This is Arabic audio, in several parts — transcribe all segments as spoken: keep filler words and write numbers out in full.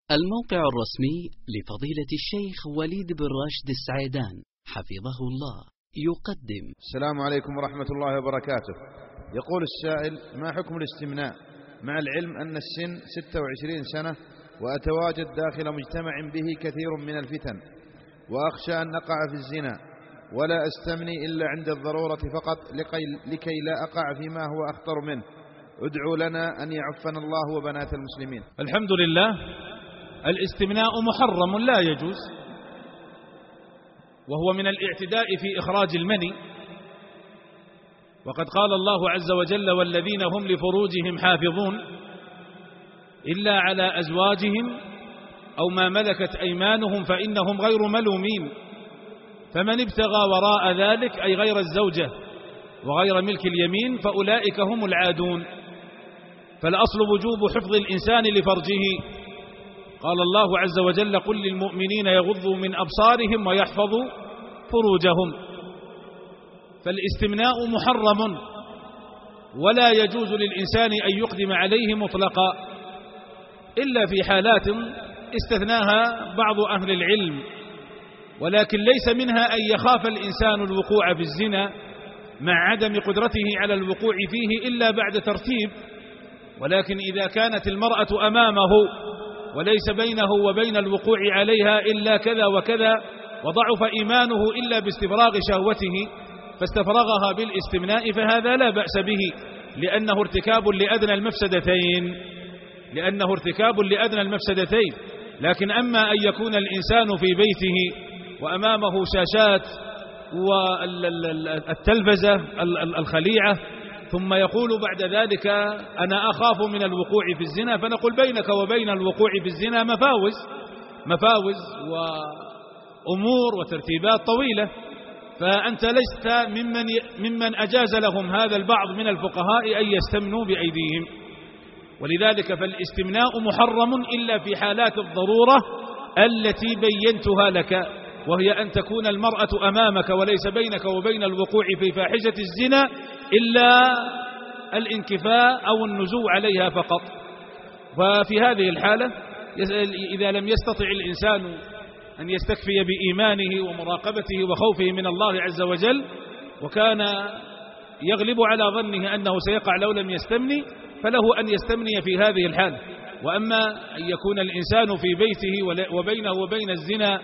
الموقع الرسمي لفضيلة الشيخ وليد بن راشد السعيدان حفظه الله يقدم. السلام عليكم ورحمة الله وبركاته. يقول السائل: ما حكم الاستمناء مع العلم أن السن ستة وعشرين سنة وأتواجد داخل مجتمع به كثير من الفتن، وأخشى أن أقع في الزنا ولا أستمني إلا عند الضرورة فقط لكي لا أقع فيما هو أخطر منه. ادعوا لنا أن يعفنا الله وبنات المسلمين. الحمد لله. الاستمناء محرم لا يجوز، وهو من الاعتداء في إخراج المني، وقد قال الله عز وجل: والذين هم لفروجهم حافظون إلا على أزواجهم أو ما ملكت أيمانهم فإنهم غير ملومين، فمن ابتغى وراء ذلك أي غير الزوجة وغير ملك اليمين فأولئك هم العادون. فالأصل وجوب حفظ الإنسان لفرجه. قال الله عز وجل: قل للمؤمنين يغضوا من أبصارهم ويحفظوا فروجهم. فالاستمناء محرم ولا يجوز للإنسان أن يقدم عليه مطلقا، إلا في حالات استثناها بعض أهل العلم، ولكن ليس منها أن يخاف الإنسان الوقوع في الزنا مع عدم قدرته على الوقوع فيه إلا بعد ترتيب. ولكن إذا كانت المرأة أمامه وليس بينه وبين الوقوع عليها إلا كذا وكذا، وضعف إيمانه إلا باستفراغ شهوته فاستفرغها بالاستمناء، فهذا لا بأس به، لأنه ارتكاب لأدنى المفسدتين لأنه ارتكاب لأدنى المفسدتين. لكن أما أن يكون الإنسان في بيته وأمامه شاشات والتلفزة الخليعة ثم يقول بعد ذلك: أنا أخاف من الوقوع في الزنا، فنقول بينك وبين الوقوع في الزنا مفاوز مفاوز وأمور وترتيبات طويلة، فأنت لست ممن ممن أجاز لهم هذا البعض من الفقهاء أن يستمنوا بأيديهم. ولذلك فالاستمناء محرم إلا في حالات الضرورة التي بينتها لك، وهي أن تكون المرأة أمامك وليس بينك وبين الوقوع في فاحشة الزنا إلا الانكفاء أو النزوع عليها فقط. وفي هذه الحالة إذا لم يستطع الإنسان أن يستكفي بإيمانه ومراقبته وخوفه من الله عز وجل، وكان يغلب على ظنه أنه سيقع لو لم يستمني، فله أن يستمني في هذه الحالة. وأما أن يكون الإنسان في بيته وبينه وبين الزنا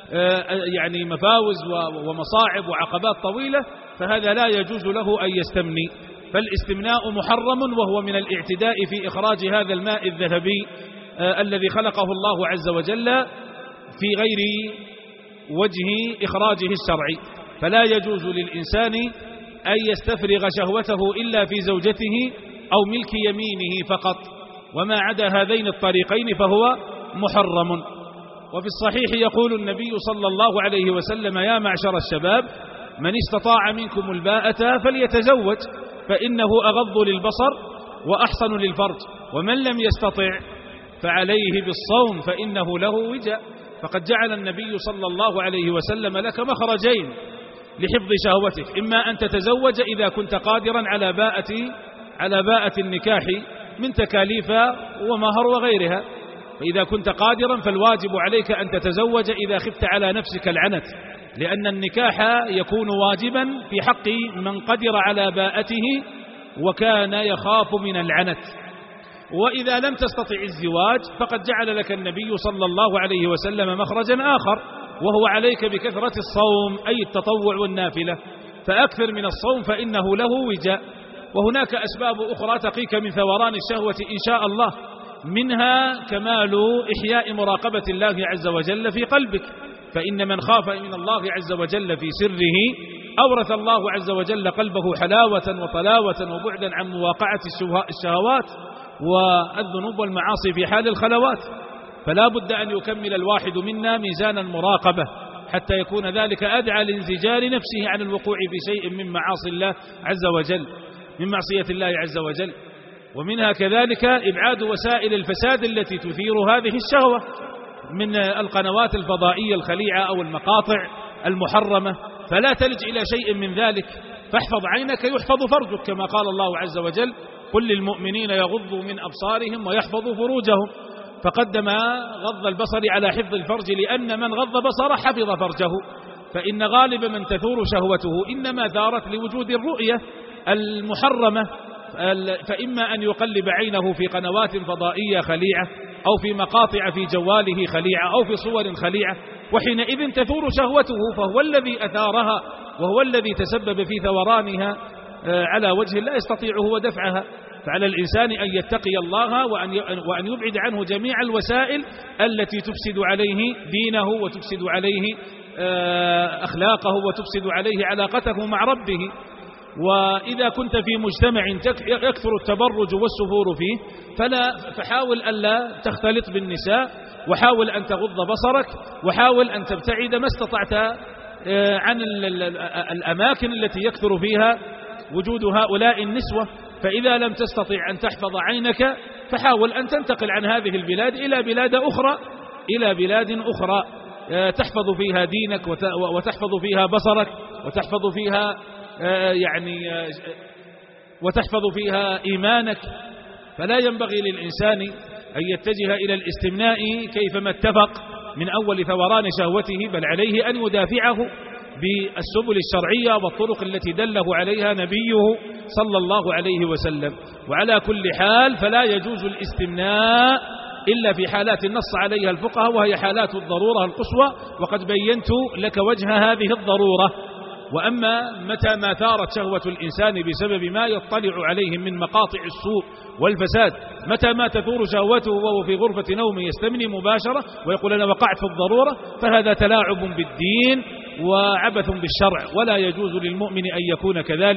يعني مفاوز ومصاعب وعقبات طويلة، فهذا لا يجوز له أن يستمني. فالاستمناء محرم، وهو من الاعتداء في إخراج هذا الماء الذهبي الذي خلقه الله عز وجل في غير وجه إخراجه الشرعي. فلا يجوز للإنسان أن يستفرغ شهوته إلا في زوجته أو ملك يمينه فقط، وما عدا هذين الطريقين فهو محرم. وفي الصحيح يقول النبي صلى الله عليه وسلم: يا معشر الشباب من استطاع منكم الباءة فليتزوج فإنه أغض للبصر وأحصن للفرج، ومن لم يستطع فعليه بالصوم فإنه له وجاء. فقد جعل النبي صلى الله عليه وسلم لك مخرجين لحفظ شهوتك: إما أن تتزوج إذا كنت قادرا على باءة على باءة النكاح من تكاليف ومهر وغيرها، فإذا كنت قادرا فالواجب عليك أن تتزوج إذا خفت على نفسك العنت، لأن النكاح يكون واجبا في حق من قدر على باءته وكان يخاف من العنت. وإذا لم تستطع الزواج فقد جعل لك النبي صلى الله عليه وسلم مخرجا آخر، وهو عليك بكثرة الصوم أي التطوع والنافلة، فأكثر من الصوم فإنه له وجاء. وهناك أسباب أخرى تقيك من ثوران الشهوة إن شاء الله، منها كمال إحياء مراقبة الله عز وجل في قلبك، فإن من خاف من الله عز وجل في سره أورث الله عز وجل قلبه حلاوة وطلاوة وبعدا عن مواقعة الشهوات والذنوب والمعاصي في حال الخلوات. فلا بد أن يكمل الواحد منا ميزان المراقبة حتى يكون ذلك أدعى لانزجار نفسه عن الوقوع في شيء من معاصي الله عز وجل من معصية الله عز وجل. ومنها كذلك إبعاد وسائل الفساد التي تثير هذه الشهوة من القنوات الفضائية الخليعة أو المقاطع المحرمة، فلا تلج إلى شيء من ذلك، فاحفظ عينك يحفظ فرجك، كما قال الله عز وجل: قل للمؤمنين يغضوا من أبصارهم ويحفظوا فروجهم. فقدم غض البصر على حفظ الفرج، لأن من غض بصره حفظ فرجه، فإن غالب من تثور شهوته إنما ثارت لوجود الرؤية المحرمة، فإما أن يقلب عينه في قنوات فضائية خليعة، أو في مقاطع في جواله خليعة، أو في صور خليعة، وحينئذ تثور شهوته، فهو الذي أثارها وهو الذي تسبب في ثورانها على وجه لا يستطيع هو دفعها. فعلى الإنسان أن يتقي الله وأن يبعد عنه جميع الوسائل التي تفسد عليه دينه وتفسد عليه أخلاقه وتفسد عليه علاقته مع ربه. وإذا كنت في مجتمع يكثر التبرج والسفور فيه فلا فحاول ألا تختلط بالنساء، وحاول أن تغض بصرك، وحاول أن تبتعد ما استطعت عن الأماكن التي يكثر فيها وجود هؤلاء النسوة. فإذا لم تستطع أن تحفظ عينك فحاول أن تنتقل عن هذه البلاد إلى بلاد أخرى إلى بلاد أخرى تحفظ فيها دينك وتحفظ فيها بصرك وتحفظ فيها يعني وتحفظ فيها إيمانك. فلا ينبغي للإنسان أن يتجه إلى الاستمناء كيفما اتفق من أول ثوران شهوته، بل عليه أن يدافعه بالسبل الشرعية والطرق التي دله عليها نبيه صلى الله عليه وسلم. وعلى كل حال فلا يجوز الاستمناء إلا في حالات النص عليها الفقهاء، وهي حالات الضرورة القصوى، وقد بينت لك وجه هذه الضرورة. وأما متى ما ثارت شهوة الإنسان بسبب ما يطلع عليه من مقاطع السوء والفساد، متى ما تثور شهوته وهو في غرفة نوم يستمني مباشرة ويقول أنا وقعت في الضرورة، فهذا تلاعب بالدين وعبث بالشرع، ولا يجوز للمؤمن أن يكون كذلك.